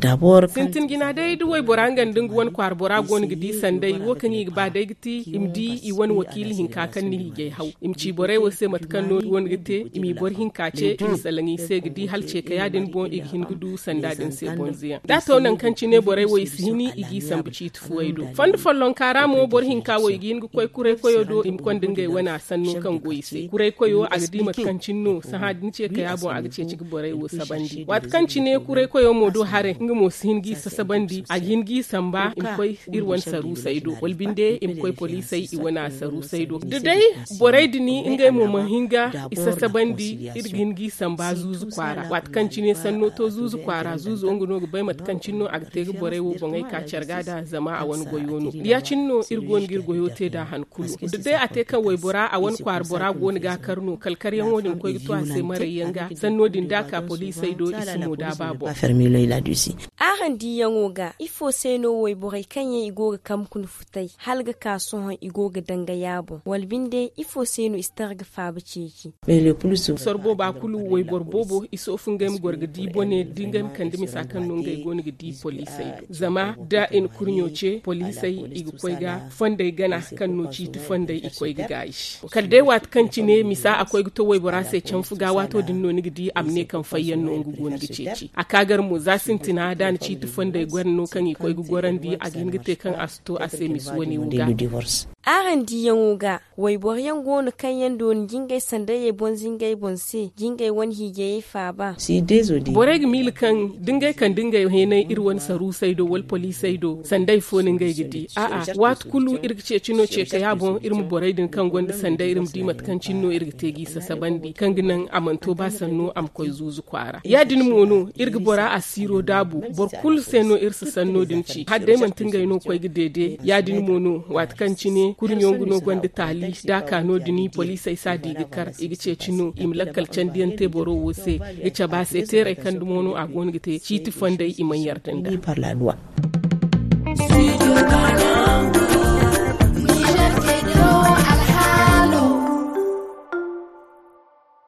d'abord sintin gina dai duwai borangan dingu wani kwar bora gon gidi sandai wokan yi ba dai giti imdi i wani wakili hinka kan ni ge hau imci borai wose matkan no won gite imi bor hinka ce imi salangi se gidi halce ka yadin bon ig hin gudu sanda din se bonziya da to nan kan ne borai wai sihini igi sambici tufuwaido fand follon karamo bor hinka wai igi hin koy kure koyo do im kon dingai wana sannu kan goyise kure koyo agdi matkan cinno sahadin ce ka yabo agce cik borai wo sabandi wat kan ne kure koyo modo hare ngamo sihingi sabandi a hingi samba im koy irwan saru saido walbinde im koy polisai i wana saru saido dai borai dini ingai mo mahinga isa sabandi irgingi samba zuzu kwara wat kanci ne sanno to zuzu kwara zuzu onguno bai mat kancino agtege borai wo bongai ka chargada zama a wani goyono ya cinno irgon girgoyo te da hankulu dai ate kan wai bora a wani kwar bora goni ga karno kalkaryan wodin koy to ase mare yanga sanno din daka polisai do ismo da babo ahan di yangoga ifo seno wai borai kanye igoga kam kun futai halga kasuwan igoga danga yabo walbinde ifo seno istarga fabu ceki sorbo ba kulu wai borbobo iso fungem gorgadi bone dingam kandimi sakan nonga igoni gidi polisai zama da in kurnyoce polisai igu koiga fonda gana kan noci tu fonda ikoiga gaish kalde wat kanci ne misa akwai to wai borase can fuga wato dinno ni gidi amne kan fayyan no ngugo ni giceci akagar mu zasintina da ni ci tu fonda gwarno kan ikoiga gorandi a gingite kan asto ase miswoni wuga aran di yangoga wai bor yango no kan yando ni gingai sandaye bonzingai bonse gingai wani hige fa ba si dezodi boreg mil kan dingai hene irwan saru saido wal polisaido sandai fonin gai gidi a wat kulu irgice cino ce ka yabon irmu boraidin kan gonda sandai irim dimat kan cinno irgitegi sa sabandi kan ginan amanto ba sanno am koy zuzu kwara yadin mono irgi bora asiro dabu bor kul seno irsa sanno dinci hadde man tingai no koy gidede yadin mono wat kan cine kurnyongu no gonda tali da kano dini polisai sadi gikar igice cino imlakal candiyan te boro wose icha ba se tere kan dumono a gonigite ci ti fonda iman yartanda